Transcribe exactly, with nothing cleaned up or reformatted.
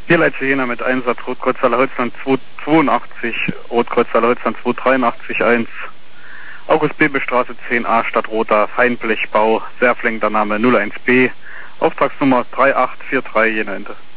Hier leitet Jena mit Einsatz Rotkreuz Allerholzland zweihundertzweiundachtzig, Rotkreuz Allerholzland zweihundertdreiundachtzig eins, August-Bebel-Straße zehn a, Stadt Rotha, Feinblechbau, Serfling, der Name null eins B, Auftragsnummer drei acht vier drei Jena Ente.